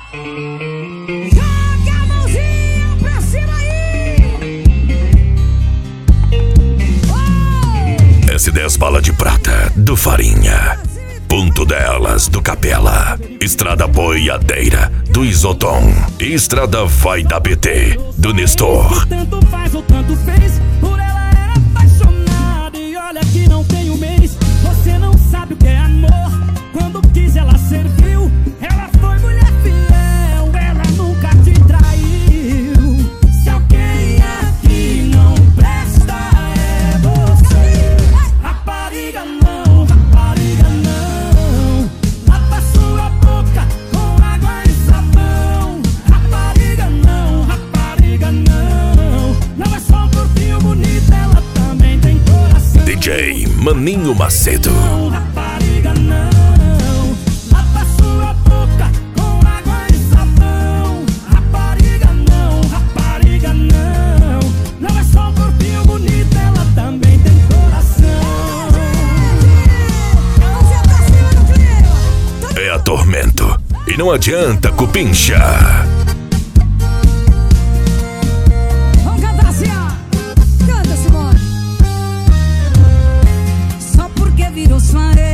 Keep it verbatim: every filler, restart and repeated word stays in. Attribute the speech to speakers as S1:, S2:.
S1: Joga a mãozinha pra cima aí. Oh!
S2: S dez Bala de Prata, do Farinha. Ponto delas, do Capela. Estrada Boiadeira, do Isoton. Estrada Vai da B T, do Nestor.
S3: Tanto faz ou tanto fez, por ela era apaixonada. E olha que não tem um mês, você não sabe o que é amor. Quando quis ela serviu, ela foi mulher fiel, ela nunca te traiu. Se alguém aqui não presta é você. Rapariga não, rapariga não. Lava sua boca com água e sabão. Rapariga não, rapariga não. Não é só um corpinho bonito, ela também tem coração.
S2: D J Maninho Macedo.
S3: Não, rapariga não. Lava sua boca com água e sabão. Rapariga não, rapariga não. Não é só um corpinho bonito, ela também tem coração.
S1: Mãozinha pra cima do clima.
S2: É a Tormento. E não adianta cupincha.
S1: Vamos cantar assim, ó. Canta, Simone. Só porque virou sua ex.